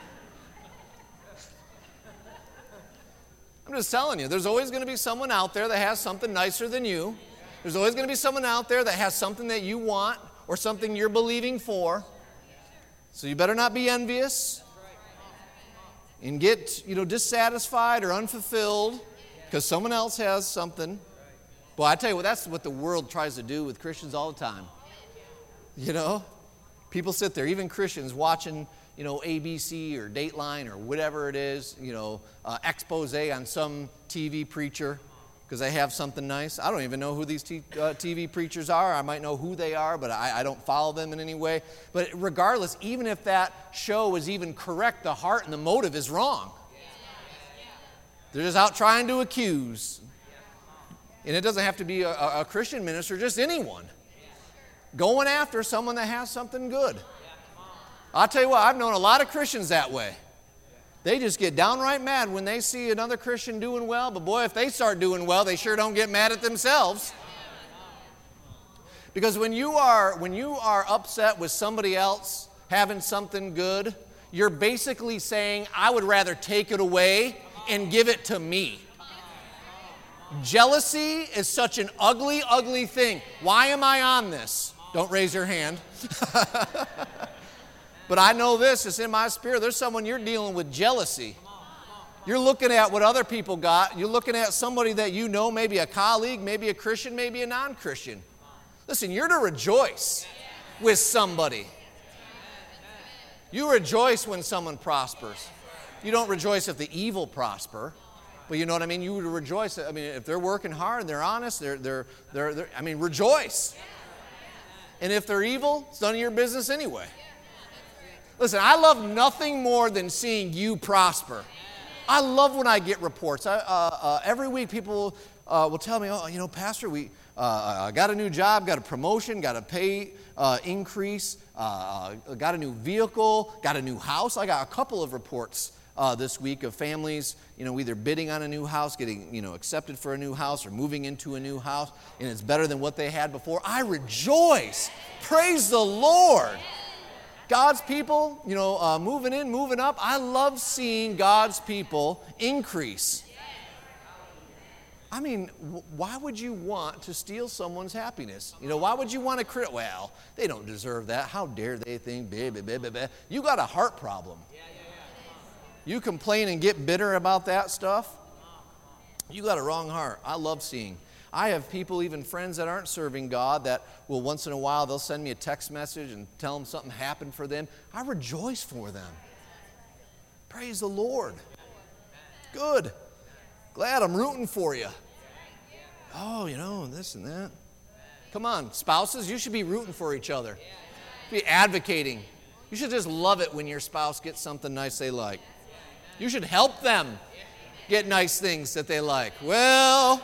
I'm just telling you, there's always going to be someone out there that has something nicer than you. There's always going to be someone out there that has something that you want or something you're believing for. So you better not be envious and get, dissatisfied or unfulfilled because someone else has something. Boy, I tell you what, that's what the world tries to do with Christians all the time. People sit there, even Christians, watching, ABC or Dateline or whatever it is, expose on some TV preacher because they have something nice. I don't even know who these TV preachers are. I might know who they are, but I don't follow them in any way. But regardless, even if that show is even correct, the heart and the motive is wrong. They're just out trying to accuse. And it doesn't have to be a Christian minister, just anyone. Going after someone that has something good. I'll tell you what, I've known a lot of Christians that way. They just get downright mad when they see another Christian doing well, but boy, if they start doing well, they sure don't get mad at themselves. Because when you are upset with somebody else having something good, you're basically saying, I would rather take it away and give it to me. Jealousy is such an ugly, ugly thing. Why am I on this? Don't raise your hand. But I know this, it's in my spirit. There's someone you're dealing with jealousy. You're looking at what other people got. You're looking at somebody that you know, maybe a colleague, maybe a Christian, maybe a non-Christian. Listen, you're to rejoice with somebody. You rejoice when someone prospers. You don't rejoice if the evil prosper. But you know what I mean? You would rejoice. I mean, if they're working hard and they're honest, rejoice. And if they're evil, it's none of your business anyway. Listen, I love nothing more than seeing you prosper. I love when I get reports. Every week people will tell me, Pastor, we got a new job, got a promotion, got a pay increase, got a new vehicle, got a new house. I got a couple of reports this week of families, either bidding on a new house, getting, accepted for a new house or moving into a new house, and it's better than what they had before. I rejoice. Praise the Lord. God's people, moving in, moving up. I love seeing God's people increase. I mean, why would you want to steal someone's happiness? Why would you want to well, they don't deserve that. How dare they think, You got a heart problem. You complain and get bitter about that stuff, you got a wrong heart. I love seeing. I have people, even friends that aren't serving God, that will once in a while, they'll send me a text message and tell them something happened for them. I rejoice for them. Praise the Lord. Good. Glad I'm rooting for you. Oh, this and that. Come on, spouses, you should be rooting for each other. Be advocating. You should just love it when your spouse gets something nice they like. You should help them get nice things that they like. Well,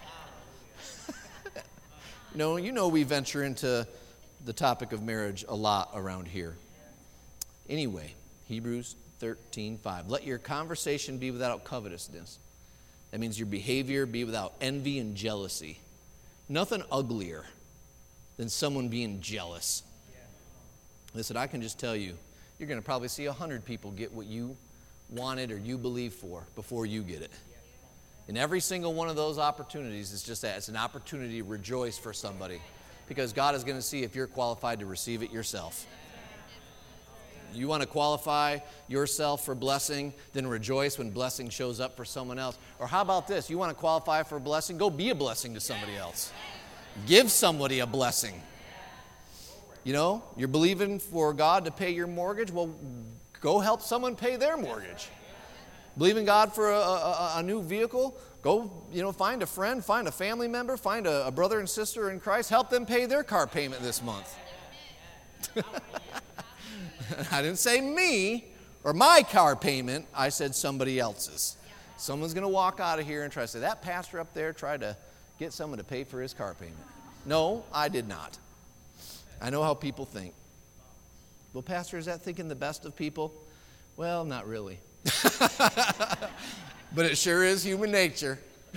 we venture into the topic of marriage a lot around here. Anyway, Hebrews 13:5. Let your conversation be without covetousness. That means your behavior be without envy and jealousy. Nothing uglier than someone being jealous. Listen, I can just tell you, you're going to probably see 100 people get what you wanted or you believe for before you get it. And every single one of those opportunities is just that. It's an opportunity to rejoice for somebody because God is going to see if you're qualified to receive it yourself. You want to qualify yourself for blessing, then rejoice when blessing shows up for someone else. Or how about this? You want to qualify for a blessing? Go be a blessing to somebody else. Give somebody a blessing. You're believing for God to pay your mortgage? Well, go help someone pay their mortgage. Believe in God for a new vehicle? Go, find a friend, find a family member, find a brother and sister in Christ. Help them pay their car payment this month. I didn't say me or my car payment. I said somebody else's. Someone's going to walk out of here and try to say, that pastor up there tried to get someone to pay for his car payment. No, I did not. I know how people think. Well, Pastor, is that thinking the best of people? Well, not really. But it sure is human nature.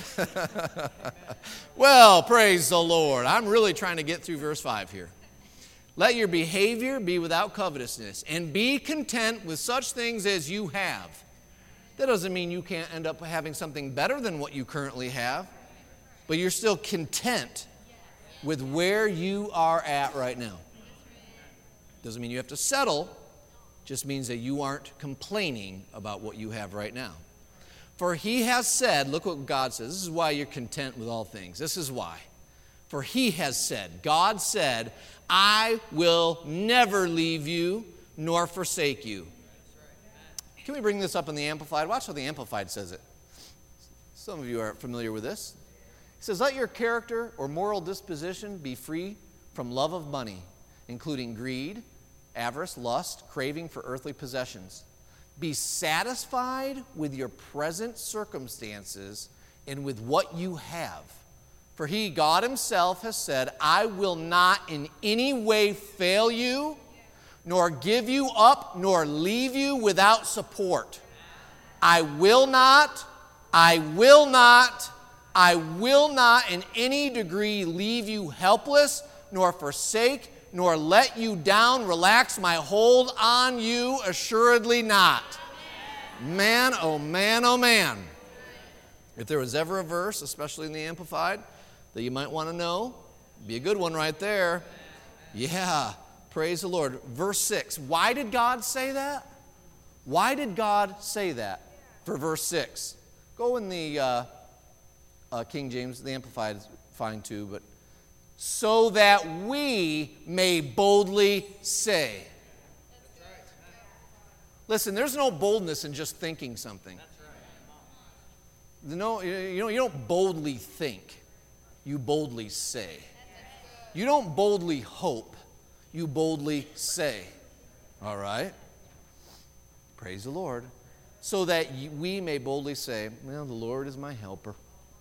Well, praise the Lord. I'm really trying to get through verse 5 here. Let your behavior be without covetousness, and be content with such things as you have. That doesn't mean you can't end up having something better than what you currently have, but you're still content with where you are at right now. Doesn't mean you have to settle, just means that you aren't complaining about what you have right now. For he has said, look what God says, this is why you're content with all things. This is why. For he has said, God said, I will never leave you nor forsake you. Can we bring this up in the Amplified? Watch how the Amplified says it. Some of you are familiar with this. He says, let your character or moral disposition be free from love of money, including greed, avarice, lust, craving for earthly possessions. Be satisfied with your present circumstances and with what you have. For he, God himself, has said, I will not in any way fail you, nor give you up, nor leave you without support. I will not in any degree leave you helpless, nor forsake, nor let you down, relax my hold on you, assuredly not. Man, oh man, oh man. If there was ever a verse, especially in the Amplified, that you might want to know, be a good one right there. Yeah, praise the Lord. Verse 6, why did God say that? Why did God say that for verse 6? Go in the King James, the Amplified is fine too, but so that we may boldly say. Listen, there's no boldness in just thinking something. No, you don't boldly think. You boldly say. You don't boldly hope. You boldly say. All right? Praise the Lord. So that we may boldly say, well, the Lord is my helper.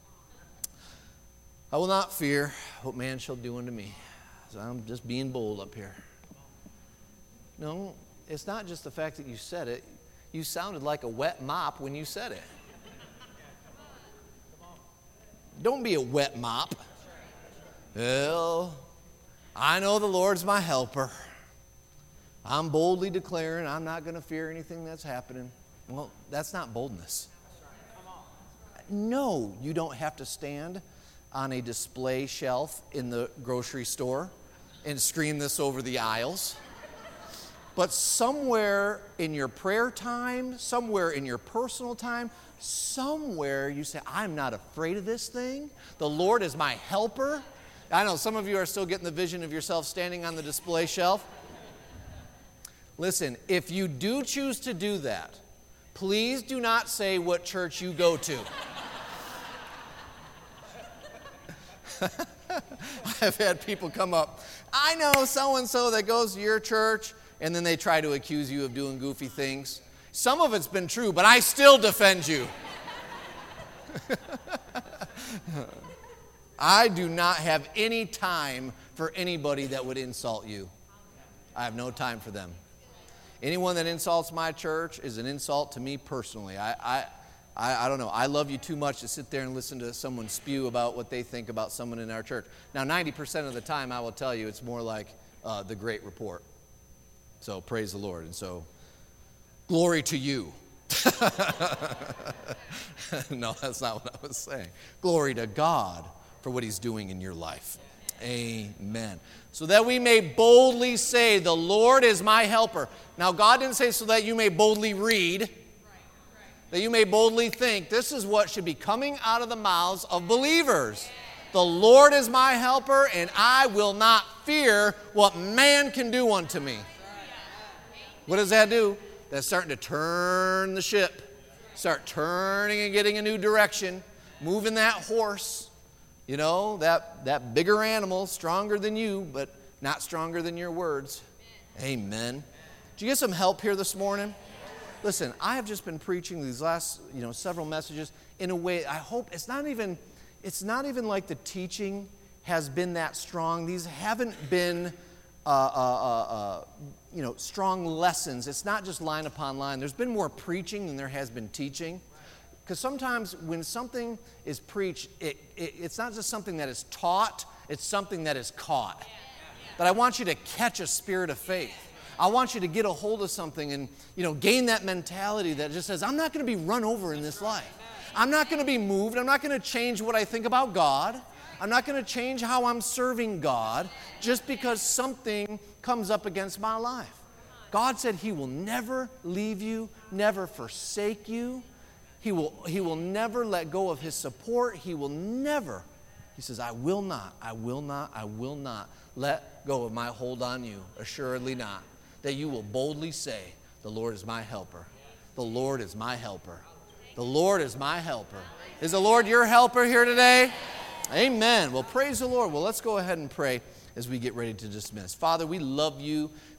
I will not fear what man shall do unto me. So I'm just being bold up here. No, it's not just the fact that you said it. You sounded like a wet mop when you said it. Don't be a wet mop. Well, I know the Lord's my helper. I'm boldly declaring I'm not going to fear anything that's happening. Well, that's not boldness. No, you don't have to stand on a display shelf in the grocery store and scream this over the aisles. But somewhere in your prayer time, somewhere in your personal time, somewhere you say, I'm not afraid of this thing. The Lord is my helper. I know some of you are still getting the vision of yourself standing on the display shelf. Listen, if you do choose to do that, please do not say what church you go to. I've had people come up, I know so-and-so that goes to your church, and then they try to accuse you of doing goofy things. Some of it's been true, but I still defend you. I do not have any time for anybody that would insult you. I have no time for them. Anyone that insults my church is an insult to me personally. I don't know. I love you too much to sit there and listen to someone spew about what they think about someone in our church. Now, 90% of the time, I will tell you, it's more like the great report. So, praise the Lord. And so, glory to you. No, that's not what I was saying. Glory to God for what he's doing in your life. Amen. So that we may boldly say, the Lord is my helper. Now, God didn't say so that you may boldly read, that you may boldly think. This is what should be coming out of the mouths of believers. The Lord is my helper, and I will not fear what man can do unto me. What does that do? That's starting to turn the ship. Start turning and getting a new direction. Moving that horse. You know, that bigger animal, stronger than you, but not stronger than your words. Amen. Did you get some help here this morning? Listen, I have just been preaching these last, several messages in a way, I hope, it's not even like the teaching has been that strong. These haven't been strong lessons. It's not just line upon line. There's been more preaching than there has been teaching. Because sometimes when something is preached, it's not just something that is taught, it's something that is caught. But I want you to catch a spirit of faith. I want you to get a hold of something and, gain that mentality that just says, I'm not going to be run over in this life. I'm not going to be moved. I'm not going to change what I think about God. I'm not going to change how I'm serving God just because something comes up against my life. God said He will never leave you, never forsake you. He will never let go of His support. He says, I will not let go of my hold on you. Assuredly not. That you will boldly say, the Lord is my helper. The Lord is my helper. The Lord is my helper. Is the Lord your helper here today? Amen. Well, praise the Lord. Well, let's go ahead and pray as we get ready to dismiss. Father, we love you.